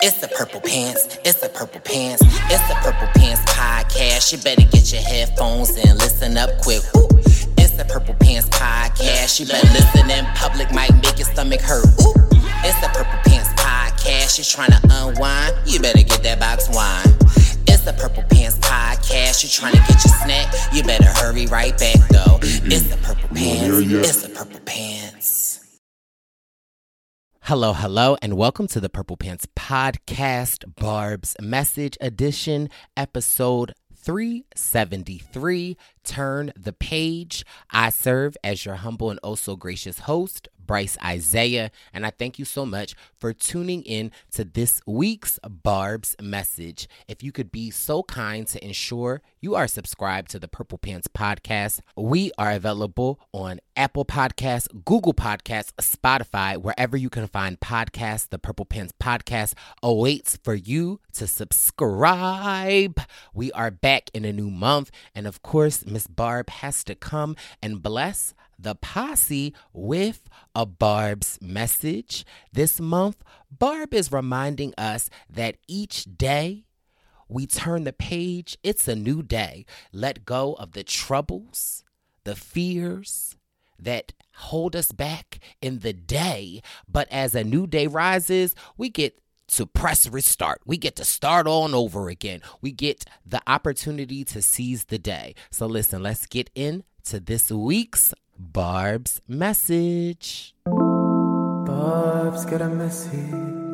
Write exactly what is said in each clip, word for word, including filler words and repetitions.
It's the Purple Pants, it's the Purple Pants, it's the Purple Pants podcast. You better get your headphones and listen up quick. Ooh. It's the Purple Pants podcast. You better listen in public, might make your stomach hurt. Ooh. It's the Purple Pants podcast. You're trying to unwind, you better get that box wine. It's the Purple Pants podcast. You're trying to get your snack, you better hurry right back though. It's the Purple Pants, it's the Purple Pants. Hello, hello, and welcome to the Purple Pants podcast, Barb's Message Edition, episode three seventy-three, Turn the Page. I serve as your humble and oh so gracious host, Bryce Isaiah, and I thank you so much for tuning in to this week's Barb's Message. If you could be so kind to ensure you are subscribed to the Purple Pants podcast, we are available on Apple Podcasts, Google Podcasts, Spotify, wherever you can find podcasts. The Purple Pants podcast awaits for you to subscribe. We are back in a new month, and of course, Miss Barb has to come and bless the posse with a Barb's message. This month, Barb is reminding us that each day we turn the page. It's a new day. Let go of the troubles, the fears that hold us back in the day. But as a new day rises, we get to press restart. We get to start on over again. We get the opportunity to seize the day. So listen, let's get into this week's Barb's Message. Barb's got a message.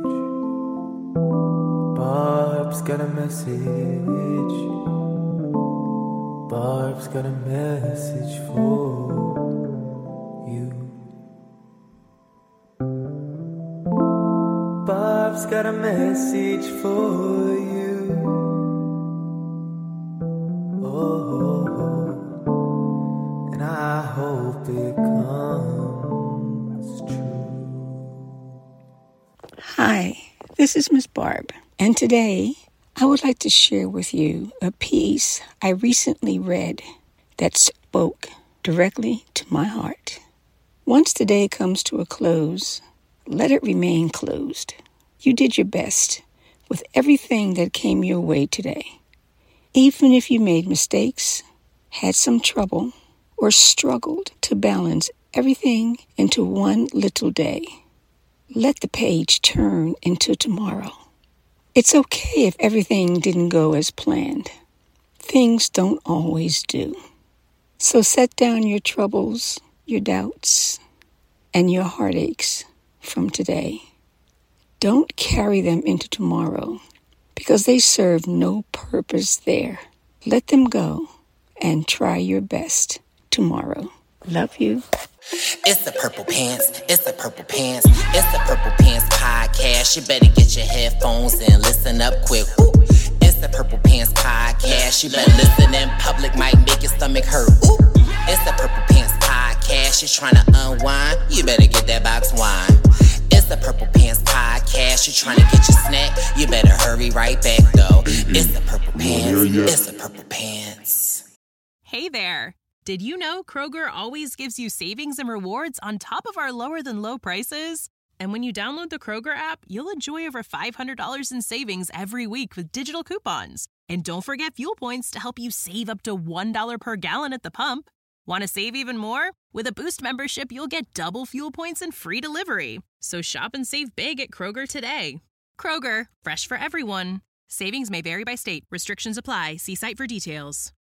Barb's got a message. Barb's got a message for you. Barb's got a message for you. Oh, and I hope it comes true. Hi, this is Miss Barb, and today I would like to share with you a piece I recently read that spoke directly to my heart. Once the day comes to a close, let it remain closed. You did your best with everything that came your way today. Even if you made mistakes, had some trouble, or struggled to balance everything into one little day, let the page turn into tomorrow. It's okay if everything didn't go as planned. Things don't always do. So set down your troubles, your doubts, and your heartaches from today. Don't carry them into tomorrow because they serve no purpose there. Let them go and try your best tomorrow. Love you. It's the Purple Pants, it's the Purple Pants, it's the Purple Pants podcast. You better get your headphones and listen up quick. Ooh. It's the Purple Pants podcast. You better listen in public, might make your stomach hurt. Ooh. It's the Purple Pants podcast. You're trying to unwind, you better get that box wine. It's the Purple Pants podcast. You're trying to get your snack, you better hurry right back though. It's the Purple Pants, it's the Purple Pants. Hey there. Did you know Kroger always gives you savings and rewards on top of our lower-than-low prices? And when you download the Kroger app, you'll enjoy over five hundred dollars in savings every week with digital coupons. And don't forget fuel points to help you save up to one dollar per gallon at the pump. Want to save even more? With a Boost membership, you'll get double fuel points and free delivery. So shop and save big at Kroger today. Kroger, fresh for everyone. Savings may vary by state. Restrictions apply. See site for details.